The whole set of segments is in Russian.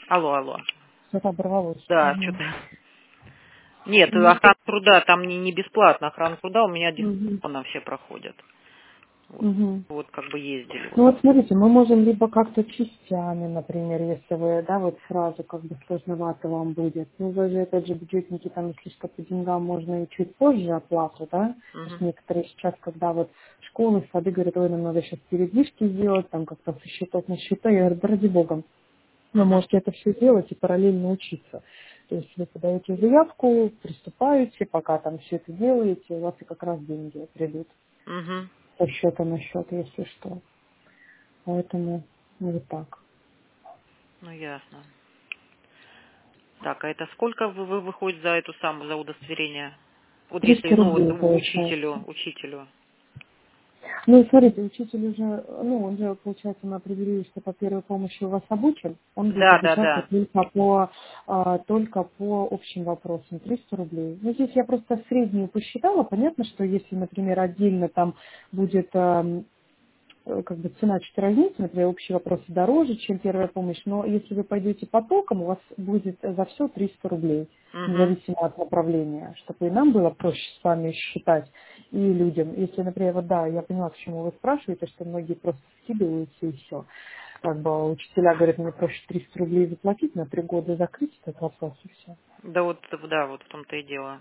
Алло, алло. Что-то оборвалось. Да, что-то. Нет, охрана труда там не бесплатно. Охрана труда у меня дистанционно все проходят. Вот, вот как бы ездили. Ну вот смотрите, мы можем либо как-то частями, например, если вы, да, вот сразу как бы сложновато вам будет. Ну вы же, опять же, бюджетники, там, если что, по деньгам можно и чуть позже оплату, да. То есть некоторые сейчас, когда вот школы, сады говорят, ой, нам надо сейчас передвижки сделать, там как-то со счетов на счета, я говорю, да ради бога, вы можете это все делать и параллельно учиться. То есть вы подаете заявку, приступаете, пока там все это делаете, у вас и как раз деньги придут со счета на счет, если что. Поэтому вот так. Ну, ясно. Так, а это сколько вы выходит за эту самую, за удостоверение? Вот если, 300 ну, вот рублей получается. учителю. Ну, смотрите, учитель уже, ну, он же, получается, мы определили, что по первой помощи у вас обучен, он будет Да, да, обучаться да. только по общим вопросам, 300 рублей. Ну, здесь я просто среднюю посчитала, понятно, что если, например, отдельно там будет как бы цена чуть разнится, например, общие вопросы дороже, чем первая помощь, но если вы пойдете потоком, у вас будет за все 300 рублей, независимо от направления, чтобы и нам было проще с вами считать, и людям. Если, например, вот да, я поняла, почему вы спрашиваете, что многие просто скидываются и все. Как бы учителя говорят, мне проще 300 рублей заплатить, на 3 года закрыть этот вопрос и все. Да, вот в том-то и дело.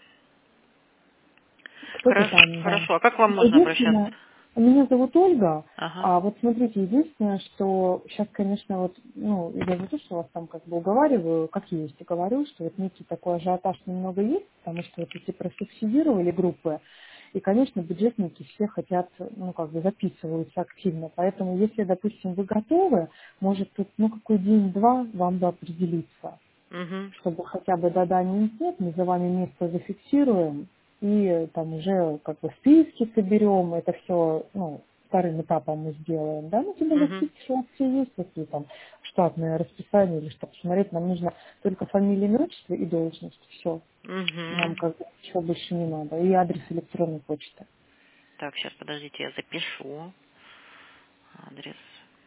Кто-то Хорошо, там, да. хорошо. А как вам можно обращаться? Единственное, меня зовут Ольга, Ага. а вот смотрите, единственное, что сейчас, конечно, вот, ну, я не то, что вас там как бы уговариваю, как есть, и говорю, что вот некий такой ажиотаж немного есть, потому что вот эти просубсидировали группы, и, конечно, бюджетники все хотят, ну, как бы записываются активно, поэтому если, допустим, вы готовы, может тут, ну, какой день-два вам бы определиться, чтобы хотя бы да-да, нет, мы за вами место зафиксируем, и там уже как бы списки соберем, это все, ну, вторым этапом мы сделаем, да, ну, тем более списки у нас все есть, такие там штатное расписание, или что посмотреть, нам нужно только фамилия, имя, отчество и должность, все, нам как бы ничего больше не надо, и адрес электронной почты. Так, сейчас, подождите, я запишу. Адрес.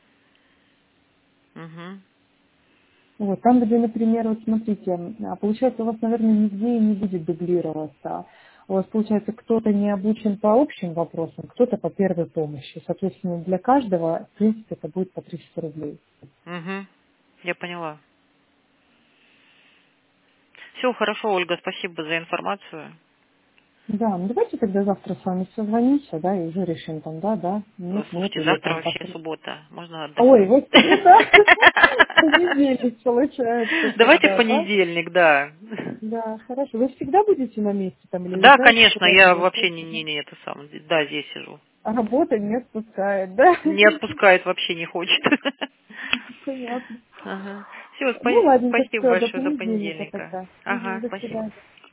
Вот, там, где, например, вот смотрите, получается, у вас, наверное, нигде и не будет дублироваться. У вас, получается, кто-то не обучен по общим вопросам, кто-то по первой помощи. Соответственно, для каждого, в принципе, это будет по 300 рублей. Я поняла. Все, хорошо, Ольга, спасибо за информацию. Да, ну давайте тогда завтра с вами созвонимся, да, и уже решим там, да, нет, Слушайте, или завтра там вообще как-то. суббота. Можно Ой, отдохнуть. вот среда, понедельник получается Давайте в тогда, да? понедельник, да. Да, хорошо. Вы всегда будете на месте там или Да, уезжаете конечно, куда-то? я Или вообще что? не это самое. Да, здесь сижу. А работа не отпускает, да? Не отпускает, вообще не хочет. Понятно. Ага. Все, Ну, ладненько, спасибо все, до большое, до понедельника понедельника. тогда. Ага, До спасибо. свидания.